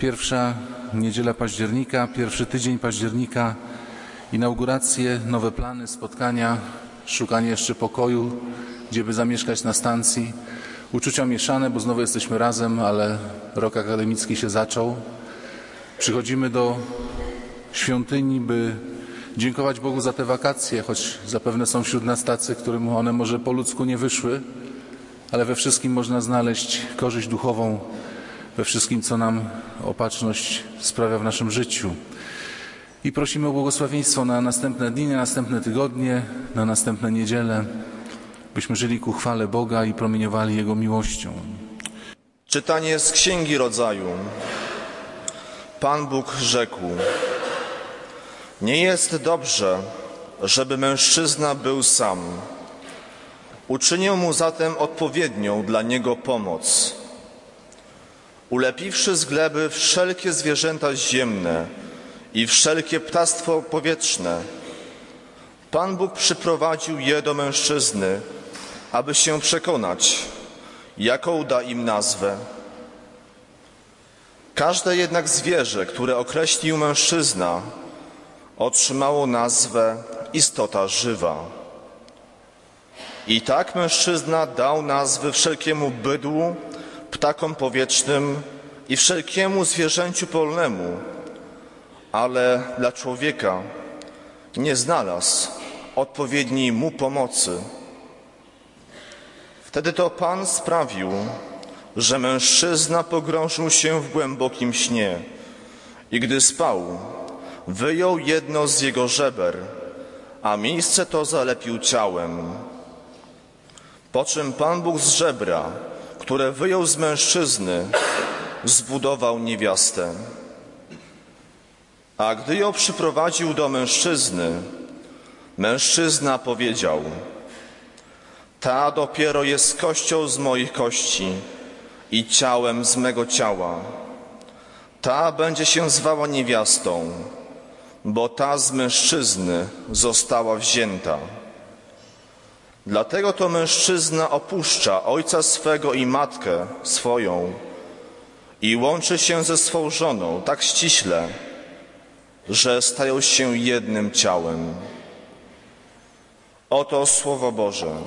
Pierwsza niedziela października, pierwszy tydzień października, inauguracje, nowe plany, spotkania, szukanie jeszcze pokoju, gdzie by zamieszkać na stacji. Uczucia mieszane, bo znowu jesteśmy razem, ale rok akademicki się zaczął. Przychodzimy do świątyni, by dziękować Bogu za te wakacje, choć zapewne są wśród nas tacy, którym one może po ludzku nie wyszły, ale we wszystkim można znaleźć korzyść duchową, we wszystkim, co nam opatrzność sprawia w naszym życiu. I prosimy o błogosławieństwo na następne dni, na następne tygodnie, na następne niedziele, byśmy żyli ku chwale Boga i promieniowali Jego miłością. Czytanie z Księgi Rodzaju. Pan Bóg rzekł: nie jest dobrze, żeby mężczyzna był sam. Uczynię mu zatem odpowiednią dla niego pomoc. Ulepiwszy z gleby wszelkie zwierzęta ziemne i wszelkie ptactwo powietrzne, Pan Bóg przyprowadził je do mężczyzny, aby się przekonać, jaką da im nazwę. Każde jednak zwierzę, które określił mężczyzna, otrzymało nazwę istota żywa. I tak mężczyzna dał nazwy wszelkiemu bydłu, ptakom powietrznym i wszelkiemu zwierzęciu polnemu, ale dla człowieka nie znalazł odpowiedniej mu pomocy. Wtedy to Pan sprawił, że mężczyzna pogrążył się w głębokim śnie i gdy spał, wyjął jedno z jego żeber, a miejsce to zalepił ciałem. Po czym Pan Bóg z żebra, które wyjął z mężczyzny, zbudował niewiastę. A gdy ją przyprowadził do mężczyzny, mężczyzna powiedział: ta dopiero jest kością z moich kości i ciałem z mego ciała. Ta będzie się zwała niewiastą, bo ta z mężczyzny została wzięta. Dlatego to mężczyzna opuszcza ojca swego i matkę swoją i łączy się ze swą żoną tak ściśle, że stają się jednym ciałem. Oto Słowo Boże.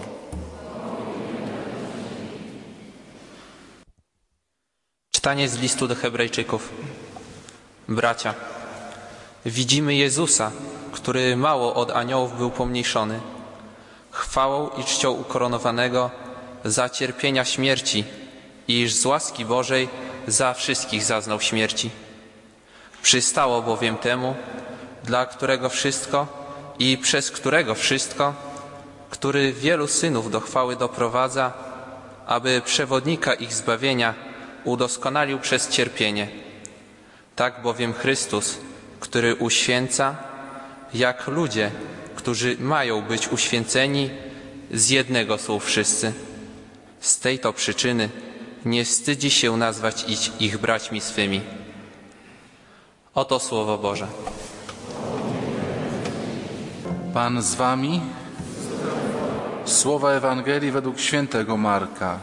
Czytanie z listu do Hebrajczyków. Bracia, widzimy Jezusa, który mało od aniołów był pomniejszony, chwałą i czcią ukoronowanego za cierpienia śmierci, iż z łaski Bożej za wszystkich zaznał śmierci. Przystało bowiem temu, dla którego wszystko i przez którego wszystko, który wielu synów do chwały doprowadza, aby przewodnika ich zbawienia udoskonalił przez cierpienie. Tak bowiem Chrystus, który uświęca, jak ludzie, którzy mają być uświęceni, z jednego są wszyscy. Z tej to przyczyny nie wstydzi się nazwać ich braćmi swymi. Oto Słowo Boże. Pan z wami. Słowa Ewangelii według świętego Marka.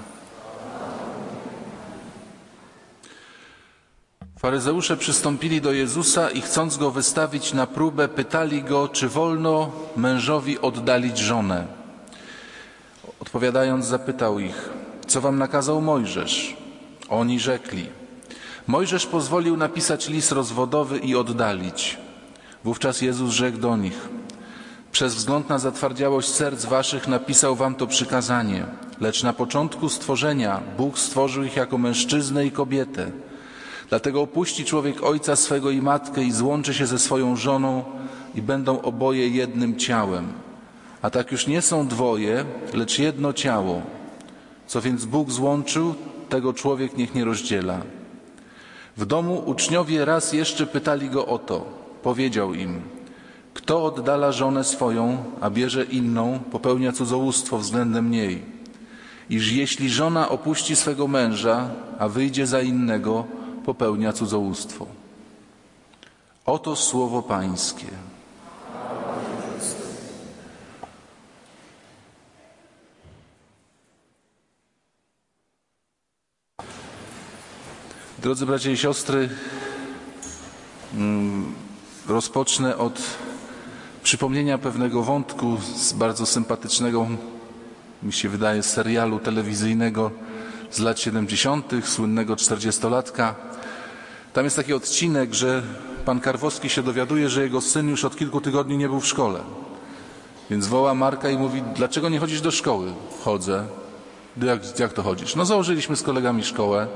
Faryzeusze przystąpili do Jezusa i chcąc Go wystawić na próbę, pytali Go, czy wolno mężowi oddalić żonę. Odpowiadając, zapytał ich: co wam nakazał Mojżesz? Oni rzekli: Mojżesz pozwolił napisać list rozwodowy i oddalić. Wówczas Jezus rzekł do nich: przez wzgląd na zatwardziałość serc waszych napisał wam to przykazanie, lecz na początku stworzenia Bóg stworzył ich jako mężczyznę i kobietę. Dlatego opuści człowiek ojca swego i matkę i złączy się ze swoją żoną i będą oboje jednym ciałem. A tak już nie są dwoje, lecz jedno ciało. Co więc Bóg złączył, tego człowiek niech nie rozdziela. W domu uczniowie raz jeszcze pytali Go o to. Powiedział im: kto oddala żonę swoją, a bierze inną, popełnia cudzołóstwo względem niej. Iż jeśli żona opuści swego męża, a wyjdzie za innego, popełnia cudzołóstwo. Oto Słowo Pańskie. Drodzy bracia i siostry, rozpocznę od przypomnienia pewnego wątku z bardzo sympatycznego, mi się wydaje, serialu telewizyjnego z lat 70., słynnego 40-latka. Tam jest taki odcinek, że pan Karwowski się dowiaduje, że jego syn już od kilku tygodni nie był w szkole. Więc woła Marka i mówi: dlaczego nie chodzisz do szkoły? Chodzę. Jak to chodzisz? No założyliśmy z kolegami szkołę.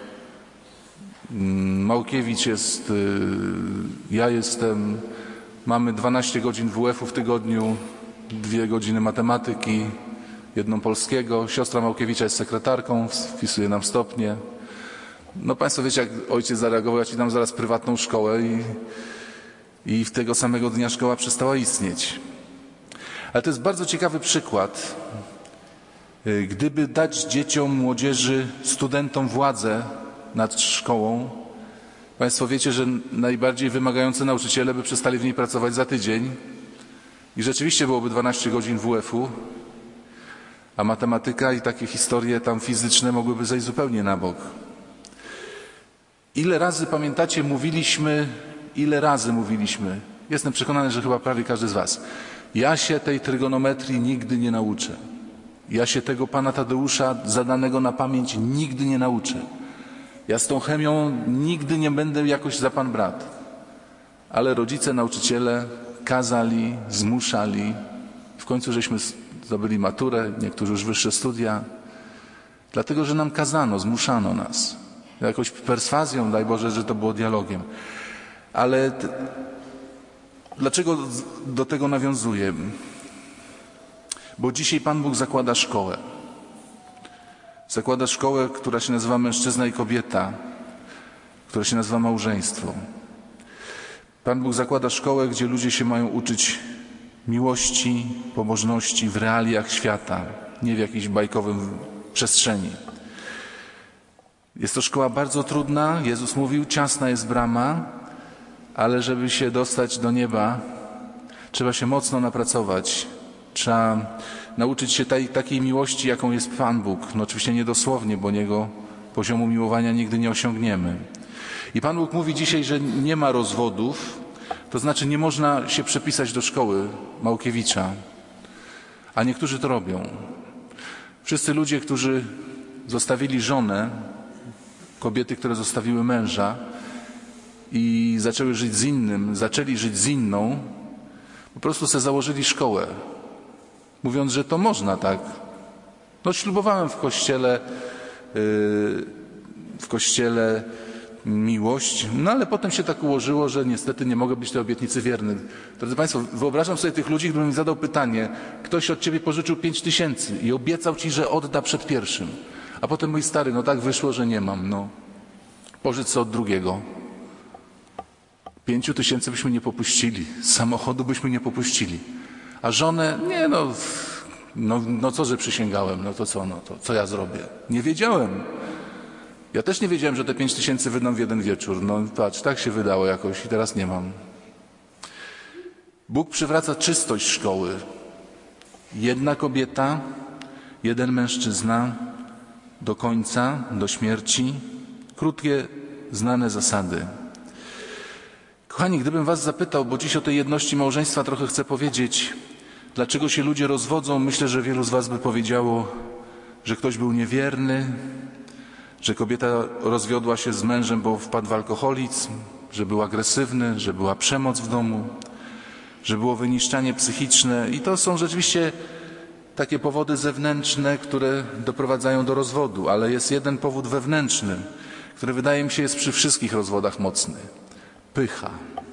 Małkiewicz jest, ja jestem, mamy 12 godzin WF-u w tygodniu, 2 godziny matematyki, 1 polskiego. Siostra Małkiewicza jest sekretarką, wpisuje nam stopnie. No państwo wiecie, jak ojciec zareagował: ja ci dam zaraz prywatną szkołę, i w tego samego dnia szkoła przestała istnieć. Ale to jest bardzo ciekawy przykład. Gdyby dać dzieciom, młodzieży, studentom władzę nad szkołą, państwo wiecie, że najbardziej wymagający nauczyciele by przestali w niej pracować za tydzień i rzeczywiście byłoby 12 godzin WF-u, a matematyka i takie historie tam fizyczne mogłyby zejść zupełnie na bok. Ile razy, pamiętacie, mówiliśmy, jestem przekonany, że chyba prawie każdy z was: ja się tej trygonometrii nigdy nie nauczę. Ja się tego pana Tadeusza zadanego na pamięć nigdy nie nauczę. Ja z tą chemią nigdy nie będę jakoś za pan brat. Ale rodzice, nauczyciele kazali, zmuszali. W końcu żeśmy zdobyli maturę, niektórzy już wyższe studia. Dlatego, że nam kazano, zmuszano nas. Jakoś perswazją, daj Boże, że to było dialogiem. Ale dlaczego do tego nawiązuję? Bo dzisiaj Pan Bóg zakłada szkołę. Zakłada szkołę, która się nazywa mężczyzna i kobieta, która się nazywa małżeństwo. Pan Bóg zakłada szkołę, gdzie ludzie się mają uczyć miłości, pobożności w realiach świata, nie w jakiejś bajkowym przestrzeni. Jest to szkoła bardzo trudna. Jezus mówił: ciasna jest brama, ale żeby się dostać do nieba, trzeba się mocno napracować. Trzeba nauczyć się takiej miłości, jaką jest Pan Bóg. No oczywiście nie dosłownie, bo Niego poziomu miłowania nigdy nie osiągniemy. I Pan Bóg mówi dzisiaj, że nie ma rozwodów, to znaczy nie można się przepisać do szkoły Małkiewicza. A niektórzy to robią. Wszyscy ludzie, którzy zostawili żonę, kobiety, które zostawiły męża i zaczęli żyć z inną, po prostu sobie założyli szkołę, mówiąc, że to można tak. No ślubowałem w kościele miłość, no ale potem się tak ułożyło, że niestety nie mogę być tej obietnicy wierny. Drodzy Państwo, wyobrażam sobie tych ludzi, gdybym mi zadał pytanie: ktoś od ciebie pożyczył 5000 i obiecał ci, że odda przed pierwszym, a potem mój stary, no tak wyszło, że nie mam, no. Pożycz sobie od drugiego. 5000 byśmy nie popuścili, samochodu byśmy nie popuścili. A żonę, nie no co, że przysięgałem, no to co ja zrobię? Nie wiedziałem. Ja też nie wiedziałem, że te 5000 wydam w jeden wieczór. No patrz, tak się wydało jakoś i teraz nie mam. Bóg przywraca czystość szkoły. 1 kobieta, 1 mężczyzna do końca, do śmierci. Krótkie, znane zasady. Kochani, gdybym was zapytał, bo dziś o tej jedności małżeństwa trochę chcę powiedzieć, dlaczego się ludzie rozwodzą, myślę, że wielu z was by powiedziało, że ktoś był niewierny, że kobieta rozwiodła się z mężem, bo wpadł w alkoholizm, że był agresywny, że była przemoc w domu, że było wyniszczanie psychiczne. I to są rzeczywiście takie powody zewnętrzne, które doprowadzają do rozwodu, ale jest jeden powód wewnętrzny, który wydaje mi się jest przy wszystkich rozwodach mocny. Pycha.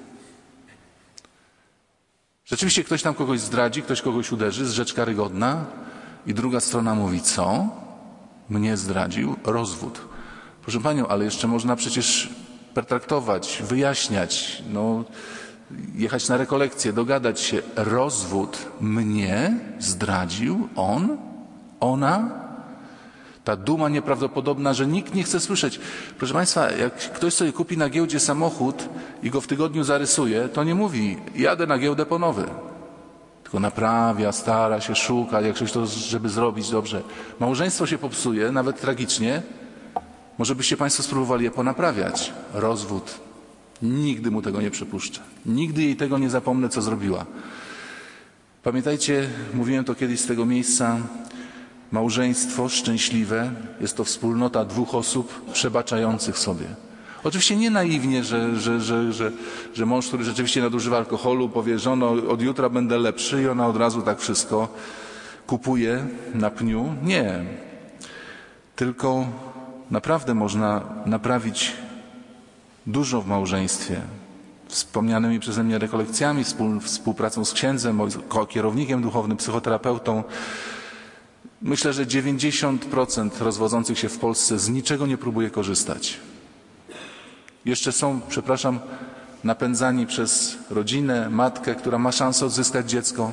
Rzeczywiście ktoś tam kogoś zdradzi, ktoś kogoś uderzy, jest rzecz karygodna i druga strona mówi: co? Mnie zdradził? Rozwód. Proszę Panią, ale jeszcze można przecież pertraktować, wyjaśniać, jechać na rekolekcje, dogadać się. Rozwód. Mnie zdradził? On? Ona? Ta duma nieprawdopodobna, że nikt nie chce słyszeć. Proszę Państwa, jak ktoś sobie kupi na giełdzie samochód i go w tygodniu zarysuje, to nie mówi: jadę na giełdę po nowy. Tylko naprawia, stara się, szuka, jak coś to, żeby zrobić dobrze. Małżeństwo się popsuje, nawet tragicznie, Może byście Państwo spróbowali je ponaprawiać. Rozwód. Nigdy mu tego nie przepuszczę. Nigdy jej tego nie zapomnę, co zrobiła. Pamiętajcie, mówiłem to kiedyś z tego miejsca, małżeństwo szczęśliwe jest to wspólnota dwóch osób przebaczających sobie. Oczywiście nie naiwnie, że mąż, który rzeczywiście nadużywa alkoholu, powie, żono, od jutra będę lepszy i ona od razu tak wszystko kupuje na pniu. Nie. Tylko naprawdę można naprawić dużo w małżeństwie. Wspomnianymi przeze mnie rekolekcjami, współpracą z księdzem, kierownikiem duchownym, psychoterapeutą. Myślę, że 90% rozwodzących się w Polsce z niczego nie próbuje korzystać. Jeszcze są, napędzani przez rodzinę, matkę, która ma szansę odzyskać dziecko.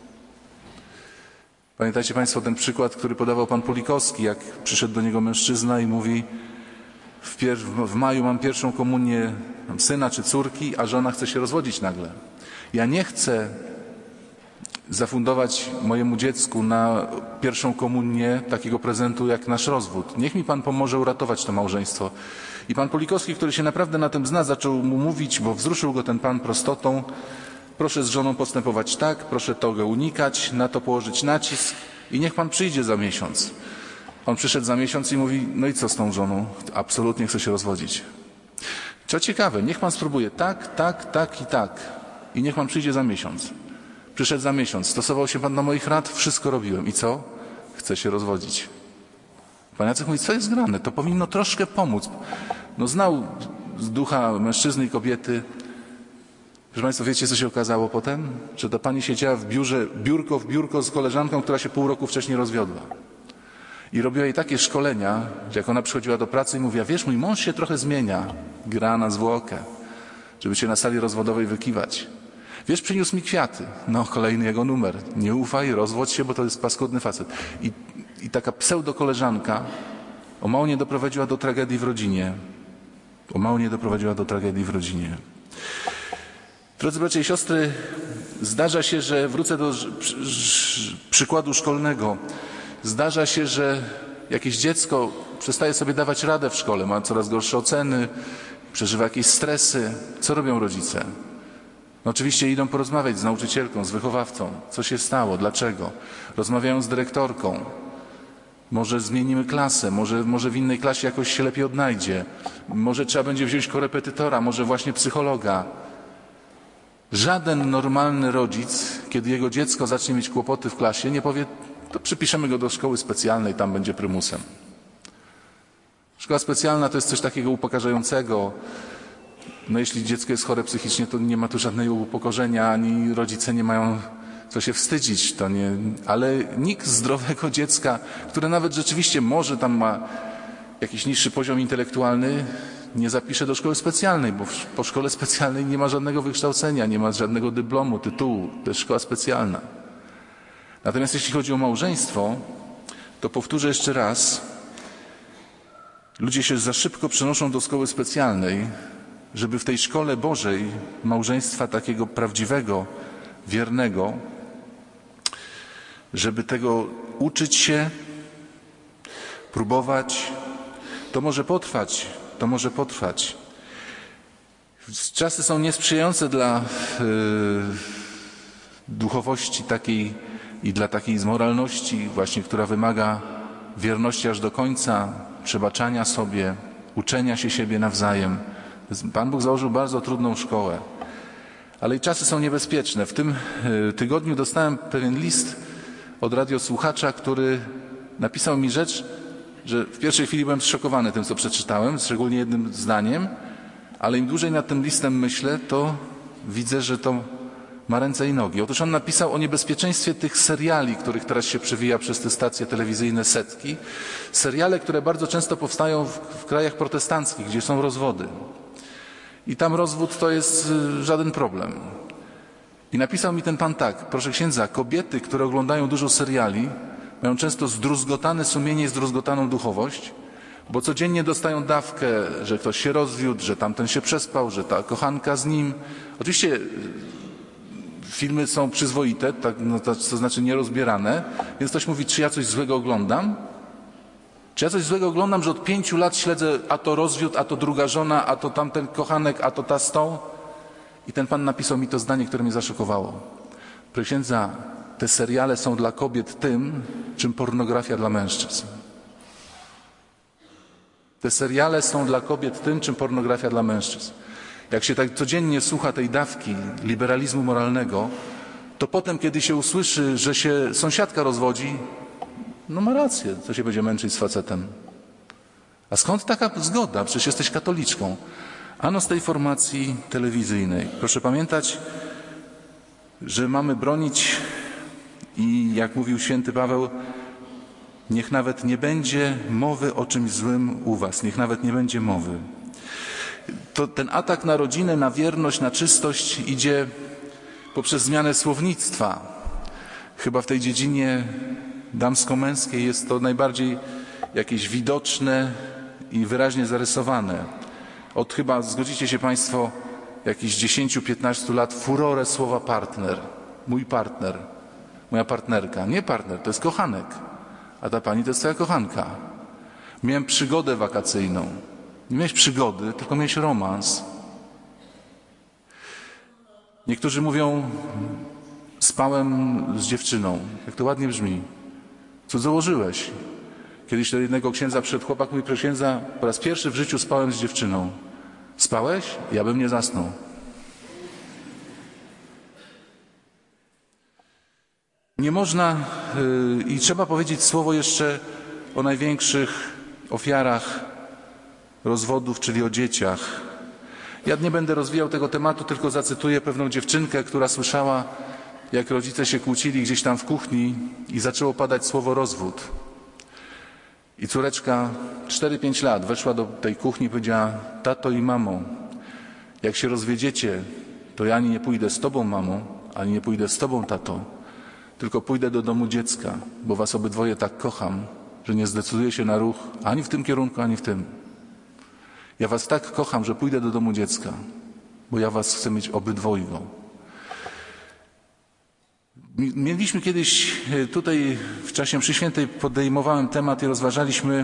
Pamiętacie Państwo ten przykład, który podawał pan Pulikowski, jak przyszedł do niego mężczyzna i mówi: w maju mam pierwszą komunię syna czy córki, a żona chce się rozwodzić nagle. Ja nie chcę zafundować mojemu dziecku na pierwszą komunię takiego prezentu jak nasz rozwód. Niech mi Pan pomoże uratować to małżeństwo. I pan Pulikowski, który się naprawdę na tym zna, zaczął mu mówić, bo wzruszył go ten pan prostotą: proszę z żoną postępować tak, proszę tego unikać, na to położyć nacisk i niech pan przyjdzie za miesiąc. On przyszedł za miesiąc i mówi: no i co z tą żoną? Absolutnie chce się rozwodzić. Co ciekawe, niech pan spróbuje tak, tak, tak i tak. I niech pan przyjdzie za miesiąc. Przyszedł za miesiąc, stosował się pan do moich rad, wszystko robiłem. I co? Chce się rozwodzić. Pan Jacek mówi: co jest grane? To powinno troszkę pomóc. No znał z ducha mężczyzny i kobiety. Proszę Państwa, wiecie, co się okazało potem? Że ta pani siedziała w biurze, biurko w biurko z koleżanką, która się pół roku wcześniej rozwiodła. I robiła jej takie szkolenia, że jak ona przychodziła do pracy i mówiła: wiesz, mój mąż się trochę zmienia. Gra na zwłokę, żeby się na sali rozwodowej wykiwać. Wiesz, przyniósł mi kwiaty. No, kolejny jego numer. Nie ufaj, rozwodź się, bo to jest paskudny facet. I taka pseudokoleżanka o mało nie doprowadziła do tragedii w rodzinie. O mało nie doprowadziła do tragedii w rodzinie. Drodzy bracia i siostry, zdarza się, że wrócę do przykładu szkolnego. Zdarza się, że jakieś dziecko przestaje sobie dawać radę w szkole, ma coraz gorsze oceny, przeżywa jakieś stresy. Co robią rodzice? No oczywiście idą porozmawiać z nauczycielką, z wychowawcą. Co się stało? Dlaczego? Rozmawiają z dyrektorką. Może zmienimy klasę, może w innej klasie jakoś się lepiej odnajdzie. Może trzeba będzie wziąć korepetytora, może właśnie psychologa. Żaden normalny rodzic, kiedy jego dziecko zacznie mieć kłopoty w klasie, nie powie: to przypiszemy go do szkoły specjalnej, tam będzie prymusem. Szkoła specjalna to jest coś takiego upokarzającego. No jeśli dziecko jest chore psychicznie, to nie ma tu żadnego upokorzenia, ani rodzice nie mają co się wstydzić. To nie, ale nikt zdrowego dziecka, które nawet rzeczywiście może tam ma jakiś niższy poziom intelektualny, nie zapisze do szkoły specjalnej, bo po szkole specjalnej nie ma żadnego wykształcenia, nie ma żadnego dyplomu, tytułu. To jest szkoła specjalna. Natomiast jeśli chodzi o małżeństwo, to powtórzę jeszcze raz. Ludzie się za szybko przenoszą do szkoły specjalnej, żeby w tej szkole Bożej małżeństwa takiego prawdziwego, wiernego, żeby tego uczyć się, próbować. To może potrwać. Czasy są niesprzyjające dla duchowości takiej i dla takiej moralności właśnie, która wymaga wierności aż do końca, przebaczania sobie, uczenia się siebie nawzajem. Pan Bóg założył bardzo trudną szkołę, ale i czasy są niebezpieczne. W tym tygodniu dostałem pewien list od radiosłuchacza, który napisał mi rzecz, że w pierwszej chwili byłem zszokowany tym, co przeczytałem, szczególnie jednym zdaniem, ale im dłużej nad tym listem myślę, to widzę, że to ma ręce i nogi. Otóż on napisał o niebezpieczeństwie tych seriali, których teraz się przewija przez te stacje telewizyjne setki. Seriale, które bardzo często powstają w krajach protestanckich, gdzie są rozwody. I tam rozwód to jest żaden problem. I napisał mi ten pan tak: proszę księdza, kobiety, które oglądają dużo seriali, mają często zdruzgotane sumienie i zdruzgotaną duchowość, bo codziennie dostają dawkę, że ktoś się rozwiódł, że tamten się przespał, że ta kochanka z nim. Oczywiście filmy są przyzwoite, tak, no to znaczy nierozbierane, więc ktoś mówi: czy ja coś złego oglądam? Czy ja coś złego oglądam, że od 5 lat śledzę, a to rozwiód, a to druga żona, a to tamten kochanek, a to ta z tą? I ten pan napisał mi to zdanie, które mnie zaszokowało. Proszę księdza, te seriale są dla kobiet tym, czym pornografia dla mężczyzn. Te seriale są dla kobiet tym, czym pornografia dla mężczyzn. Jak się tak codziennie słucha tej dawki liberalizmu moralnego, to potem, kiedy się usłyszy, że się sąsiadka rozwodzi, no ma rację, co się będzie męczyć z facetem. A skąd taka zgoda? Przecież jesteś katoliczką. Ano z tej formacji telewizyjnej. Proszę pamiętać, że mamy bronić i jak mówił święty Paweł, niech nawet nie będzie mowy o czymś złym u was. Niech nawet nie będzie mowy. To ten atak na rodzinę, na wierność, na czystość idzie poprzez zmianę słownictwa. Chyba w tej dziedzinie damsko-męskiej jest to najbardziej jakieś widoczne i wyraźnie zarysowane. Od chyba, zgodzicie się Państwo, jakichś 10-15 lat furorę słowa partner. Mój partner, moja partnerka. Nie partner, to jest kochanek. A ta pani to jest twoja kochanka. Miałem przygodę wakacyjną. Nie miałeś przygody, tylko miałeś romans. Niektórzy mówią, spałem z dziewczyną. Jak to ładnie brzmi. Co założyłeś? Kiedyś do jednego księdza przyszedł chłopak, mówi, proszę księdza, po raz pierwszy w życiu spałem z dziewczyną. Spałeś? Ja bym nie zasnął. Nie można i trzeba powiedzieć słowo jeszcze o największych ofiarach rozwodów, czyli o dzieciach. Ja nie będę rozwijał tego tematu, tylko zacytuję pewną dziewczynkę, która słyszała, jak rodzice się kłócili gdzieś tam w kuchni i zaczęło padać słowo rozwód. I córeczka 4-5 lat weszła do tej kuchni i powiedziała, tato i mamo, jak się rozwiedziecie, to ja ani nie pójdę z tobą, mamo, ani nie pójdę z tobą, tato, tylko pójdę do domu dziecka, bo was obydwoje tak kocham, że nie zdecyduję się na ruch ani w tym kierunku, ani w tym. Ja was tak kocham, że pójdę do domu dziecka, bo ja was chcę mieć obydwojgo. Mieliśmy kiedyś tutaj w czasie mszy świętej podejmowałem temat i rozważaliśmy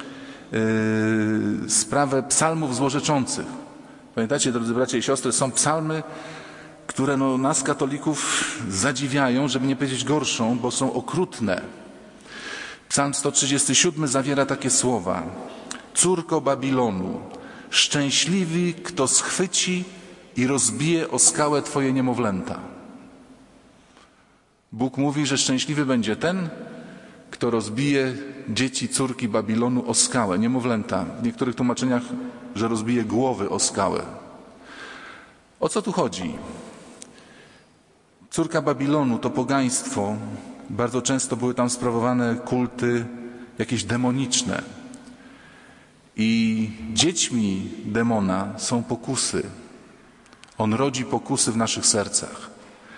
sprawę psalmów złorzeczących. Pamiętacie, drodzy bracia i siostry, są psalmy, które nas katolików zadziwiają, żeby nie powiedzieć gorszą, bo są okrutne. Psalm 137 zawiera takie słowa. Córko Babilonu, szczęśliwy, kto schwyci i rozbije o skałę twoje niemowlęta. Bóg mówi, że szczęśliwy będzie ten, kto rozbije dzieci, córki Babilonu o skałę, niemowlęta. W niektórych tłumaczeniach, że rozbije głowy o skałę. O co tu chodzi? Córka Babilonu to pogaństwo. Bardzo często były tam sprawowane kulty jakieś demoniczne. I dziećmi demona są pokusy. On rodzi pokusy w naszych sercach.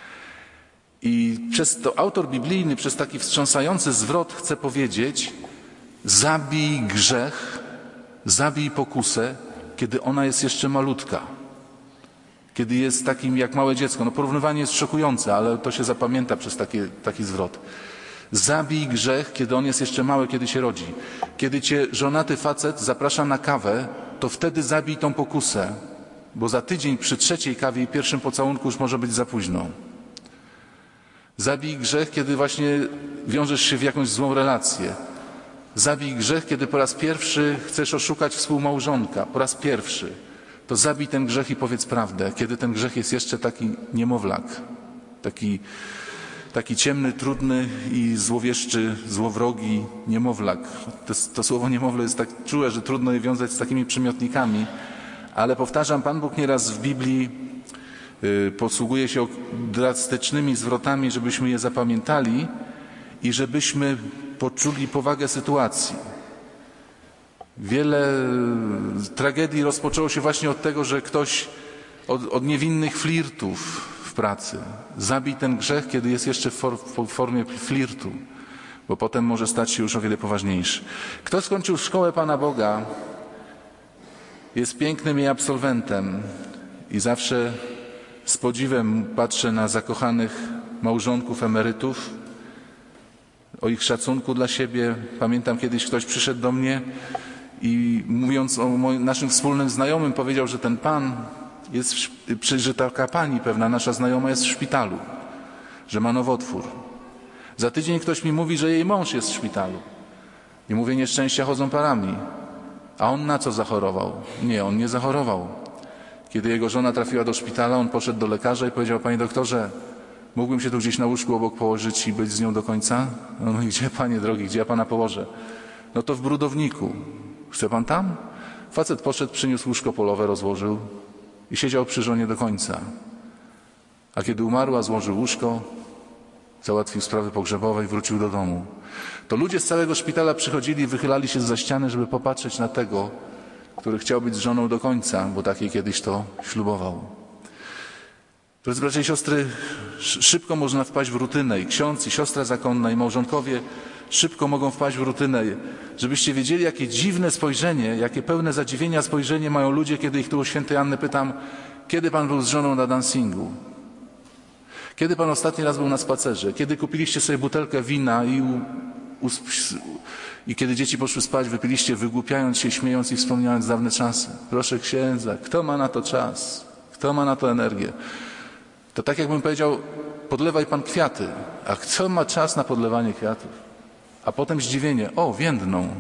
I przez to autor biblijny, przez taki wstrząsający zwrot chce powiedzieć, zabij grzech, zabij pokusę, kiedy ona jest jeszcze malutka. Kiedy jest takim jak małe dziecko. No porównywanie jest szokujące, ale to się zapamięta przez taki zwrot. Zabij grzech, kiedy on jest jeszcze mały, kiedy się rodzi. Kiedy cię żonaty facet zaprasza na kawę, to wtedy zabij tą pokusę, bo za tydzień przy 3. kawie i 1. pocałunku już może być za późno. Zabij grzech, kiedy właśnie wiążesz się w jakąś złą relację. Zabij grzech, kiedy po raz pierwszy chcesz oszukać współmałżonka. Po raz pierwszy. To zabij ten grzech i powiedz prawdę, kiedy ten grzech jest jeszcze taki niemowlak. Taki ciemny, trudny i złowieszczy, złowrogi niemowlak. To słowo niemowlę jest tak czułe, że trudno je wiązać z takimi przymiotnikami. Ale powtarzam, Pan Bóg nieraz w Biblii posługuje się drastycznymi zwrotami, żebyśmy je zapamiętali i żebyśmy poczuli powagę sytuacji. Wiele tragedii rozpoczęło się właśnie od tego, że ktoś od niewinnych flirtów w pracy. Zabij ten grzech, kiedy jest jeszcze w formie flirtu, bo potem może stać się już o wiele poważniejszy. Kto skończył szkołę Pana Boga, jest pięknym jej absolwentem i zawsze z podziwem patrzę na zakochanych małżonków, emerytów, o ich szacunku dla siebie. Pamiętam, kiedyś ktoś przyszedł do mnie i mówiąc o naszym wspólnym znajomym, powiedział, że ten pan jest, że taka pani pewna, nasza znajoma jest w szpitalu, że ma nowotwór. Za tydzień ktoś mi mówi, że jej mąż jest w szpitalu. I mówię, nieszczęścia chodzą parami. A on na co zachorował? Nie, on nie zachorował. Kiedy jego żona trafiła do szpitala, on poszedł do lekarza i powiedział, panie doktorze, mógłbym się tu gdzieś na łóżku obok położyć i być z nią do końca? No mówi, gdzie panie drogi, gdzie ja pana położę? No to w Brudowniku. Chce pan tam? Facet poszedł, przyniósł łóżko polowe, rozłożył i siedział przy żonie do końca. A kiedy umarła, złożył łóżko, załatwił sprawy pogrzebowe i wrócił do domu. To ludzie z całego szpitala przychodzili i wychylali się zza ściany, żeby popatrzeć na tego, który chciał być z żoną do końca, bo takiej kiedyś to ślubował. Drodzy bracia i siostry, szybko można wpaść w rutynę i ksiądz, i siostra zakonna, i małżonkowie szybko mogą wpaść w rutynę. Żebyście wiedzieli, jakie dziwne spojrzenie, jakie pełne zadziwienia spojrzenie mają ludzie, kiedy ich tu u świętej Anny pytam, kiedy pan był z żoną na dancingu? Kiedy pan ostatni raz był na spacerze? Kiedy kupiliście sobie butelkę wina i kiedy dzieci poszły spać, wypiliście, wygłupiając się, śmiejąc i wspomniając dawne czasy? Proszę księdza, kto ma na to czas? Kto ma na to energię? To tak jakbym powiedział, podlewaj pan kwiaty. A kto ma czas na podlewanie kwiatów? A potem zdziwienie, o, więdną.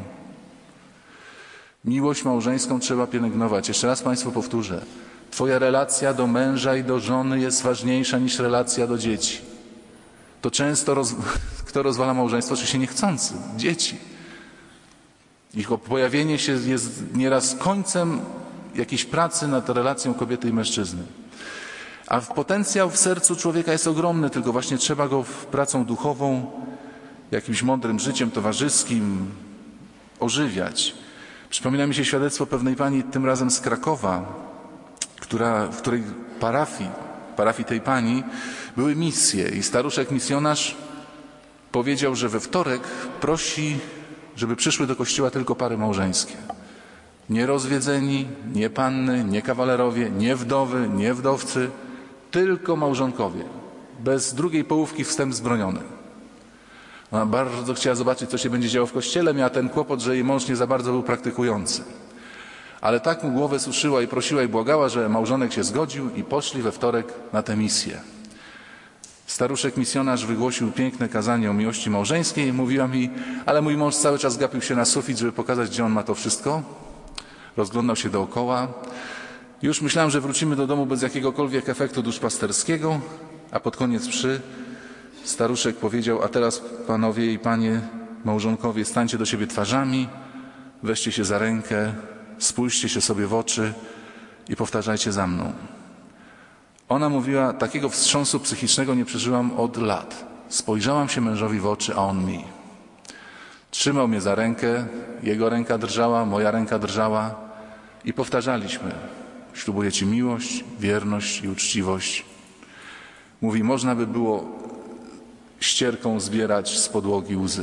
Miłość małżeńską trzeba pielęgnować. Jeszcze raz państwu powtórzę. Twoja relacja do męża i do żony jest ważniejsza niż relacja do dzieci. To często kto rozwala małżeństwo, czy się niechcący? Dzieci. Ich pojawienie się jest nieraz końcem jakiejś pracy nad relacją kobiety i mężczyzny. A potencjał w sercu człowieka jest ogromny, tylko właśnie trzeba go pracą duchową, jakimś mądrym życiem towarzyskim ożywiać. Przypomina mi się świadectwo pewnej pani, tym razem z Krakowa, w której parafii tej pani były misje i staruszek misjonarz powiedział, że we wtorek prosi, żeby przyszły do kościoła tylko pary małżeńskie. Nie rozwiedzeni, nie panny, nie kawalerowie, nie wdowy, nie wdowcy, tylko małżonkowie. Bez drugiej połówki wstęp wzbroniony. Ona bardzo chciała zobaczyć, co się będzie działo w kościele. Miała ten kłopot, że jej mąż nie za bardzo był praktykujący. Ale tak mu głowę suszyła i prosiła i błagała, że małżonek się zgodził i poszli we wtorek na tę misję. Staruszek misjonarz wygłosił piękne kazanie o miłości małżeńskiej. Mówiła mi, ale mój mąż cały czas gapił się na sufit, żeby pokazać, gdzie on ma to wszystko. Rozglądał się dookoła. Już myślałem, że wrócimy do domu bez jakiegokolwiek efektu duszpasterskiego, a pod koniec mszy staruszek powiedział, a teraz panowie i panie małżonkowie, stańcie do siebie twarzami, weźcie się za rękę, spójrzcie się sobie w oczy i powtarzajcie za mną. Ona mówiła, takiego wstrząsu psychicznego nie przeżyłam od lat. Spojrzałam się mężowi w oczy, a on mi. Trzymał mnie za rękę, jego ręka drżała, moja ręka drżała i powtarzaliśmy. Ślubuję ci miłość, wierność i uczciwość. Mówi, można by było ścierką zbierać z podłogi łzy.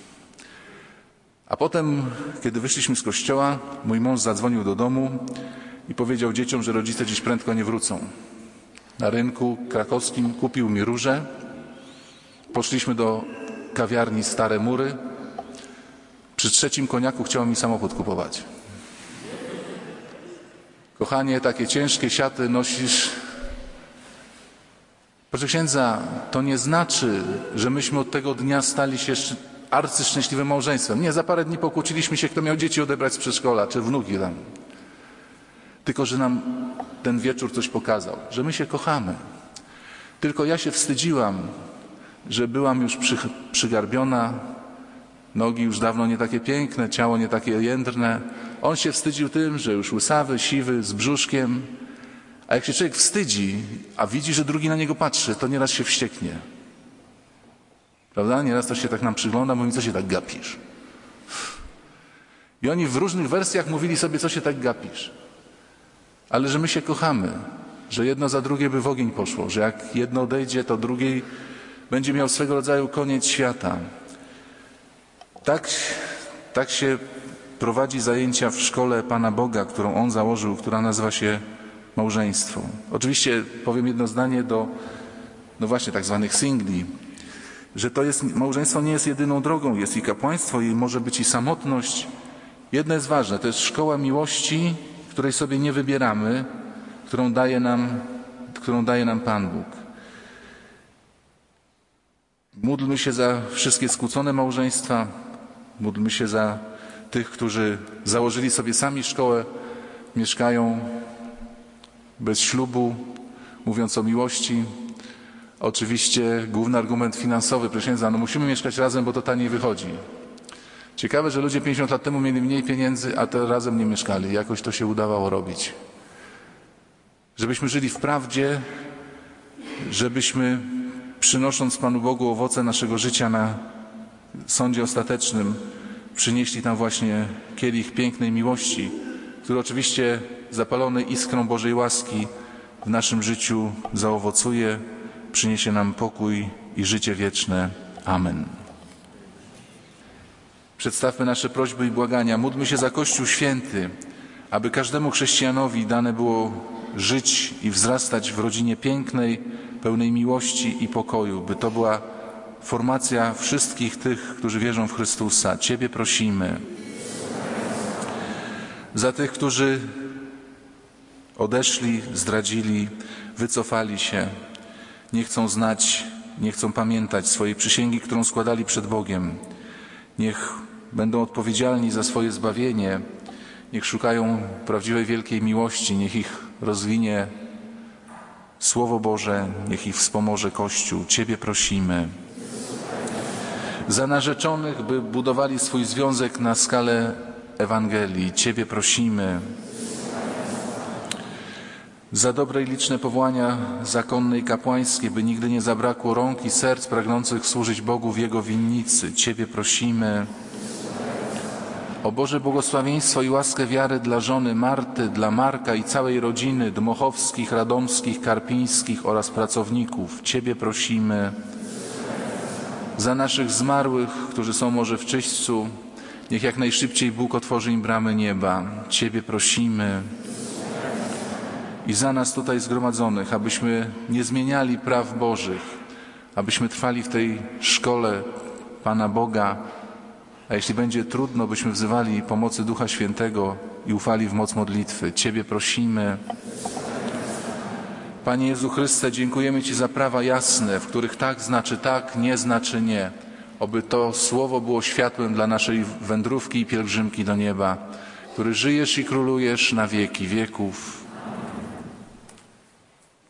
A potem, kiedy wyszliśmy z kościoła, mój mąż zadzwonił do domu i powiedział dzieciom, że rodzice dziś prędko nie wrócą. Na rynku krakowskim kupił mi róże. Poszliśmy do kawiarni Stare Mury. Przy trzecim koniaku chciał mi samochód kupować. Kochanie, takie ciężkie siaty nosisz. Proszę księdza, to nie znaczy, że myśmy od tego dnia stali się arcyszczęśliwym małżeństwem. Nie, za parę dni pokłóciliśmy się, kto miał dzieci odebrać z przedszkola, czy wnuki tam. Tylko, że nam ten wieczór coś pokazał, że my się kochamy. Tylko ja się wstydziłam, że byłam już przygarbiona, nogi już dawno nie takie piękne, ciało nie takie jędrne. On się wstydził tym, że już łysawy, siwy, z brzuszkiem. A jak się człowiek wstydzi, a widzi, że drugi na niego patrzy, to nieraz się wścieknie. Prawda? Nieraz to się tak nam przygląda, mówi, co się tak gapisz? I oni w różnych wersjach mówili sobie, co się tak gapisz. Ale że my się kochamy, że jedno za drugie by w ogień poszło, że jak jedno odejdzie, to drugiej będzie miał swego rodzaju koniec świata. Tak się prowadzi zajęcia w szkole Pana Boga, którą On założył, która nazywa się małżeństwo. Oczywiście powiem jedno zdanie do, no właśnie, tak zwanych singli. że małżeństwo nie jest jedyną drogą, jest i kapłaństwo, i może być i samotność. Jedno jest ważne, to jest szkoła miłości, której sobie nie wybieramy, którą daje nam Pan Bóg. Módlmy się za wszystkie skłócone małżeństwa, módlmy się za tych, którzy założyli sobie sami szkołę, mieszkają bez ślubu, mówiąc o miłości. Oczywiście główny argument finansowy, proszę księdza, musimy mieszkać razem, bo to taniej wychodzi. Ciekawe, że ludzie 50 lat temu mieli mniej pieniędzy, a to razem nie mieszkali. Jakoś to się udawało robić. Żebyśmy żyli w prawdzie, żebyśmy przynosząc Panu Bogu owoce naszego życia na sądzie ostatecznym, przynieśli tam właśnie kielich pięknej miłości, który oczywiście zapalony iskrą Bożej łaski w naszym życiu zaowocuje, przyniesie nam pokój i życie wieczne. Amen. Przedstawmy nasze prośby i błagania. Módlmy się za Kościół Święty, aby każdemu chrześcijanowi dane było żyć i wzrastać w rodzinie pięknej, pełnej miłości i pokoju, by to była formacja wszystkich tych, którzy wierzą w Chrystusa. Ciebie prosimy. Za tych, którzy odeszli, zdradzili, wycofali się, nie chcą znać, nie chcą pamiętać swojej przysięgi, którą składali przed Bogiem. Niech będą odpowiedzialni za swoje zbawienie, niech szukają prawdziwej wielkiej miłości, niech ich rozwinie Słowo Boże, niech ich wspomoże Kościół. Ciebie prosimy. Za narzeczonych, by budowali swój związek na skalę Ewangelii. Ciebie prosimy. Za dobre i liczne powołania zakonne i kapłańskie, by nigdy nie zabrakło rąk i serc pragnących służyć Bogu w Jego winnicy. Ciebie prosimy. O Boże błogosławieństwo i łaskę wiary dla żony Marty, dla Marka i całej rodziny Dmochowskich, Radomskich, Karpińskich oraz pracowników. Ciebie prosimy. Za naszych zmarłych, którzy są może w czyśćcu, niech jak najszybciej Bóg otworzy im bramy nieba. Ciebie prosimy. I za nas tutaj zgromadzonych, abyśmy nie zmieniali praw Bożych, abyśmy trwali w tej szkole Pana Boga, a jeśli będzie trudno, byśmy wzywali pomocy Ducha Świętego i ufali w moc modlitwy. Ciebie prosimy. Panie Jezu Chryste, dziękujemy Ci za prawa jasne, w których tak znaczy tak, nie znaczy nie. Oby to Słowo było światłem dla naszej wędrówki i pielgrzymki do nieba, który żyjesz i królujesz na wieki wieków.